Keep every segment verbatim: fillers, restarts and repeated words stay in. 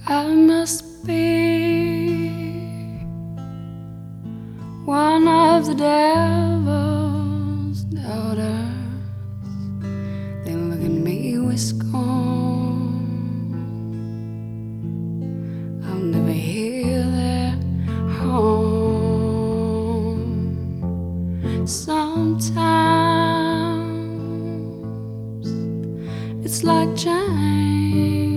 I must be one of the devil's daughters. They look at me with scorn. I'll never hear their horn. Sometimes it's like chains.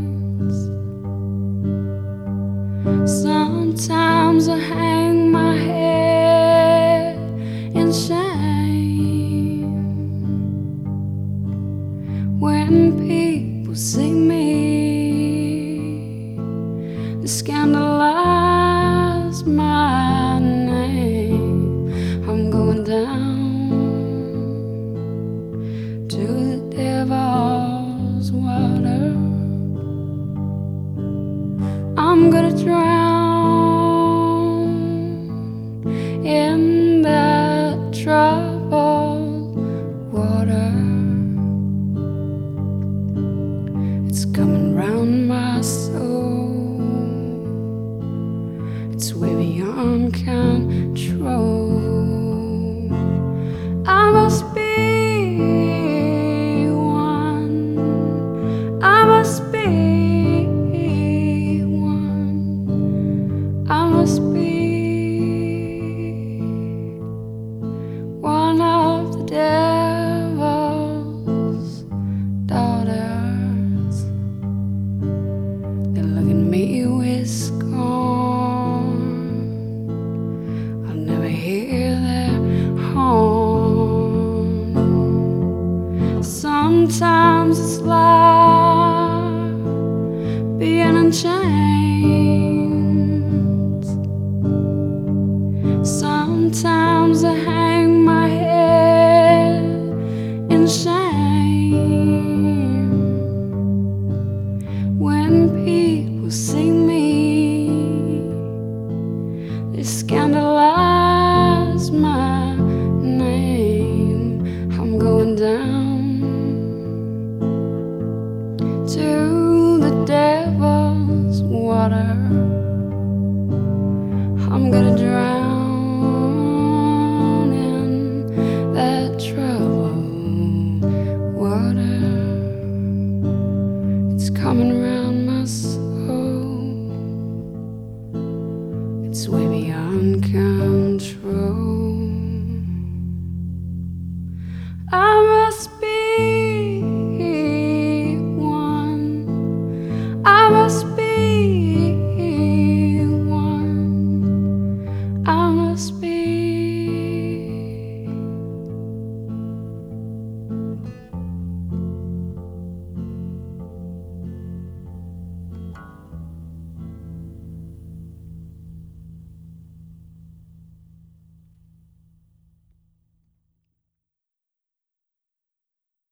Sometimes I hang my head in shame when people see me, they scandalize my name. I'm going down to the devil's water. I'm gonna drown in that troubled water. It's coming round my soul. It's way beyond control. I must be one. I must be I must be one of the devil's daughters. They look at me with scorn. I'll never hear their horn. Sometimes it's like being unchained. Sometimes I hang my head in shame.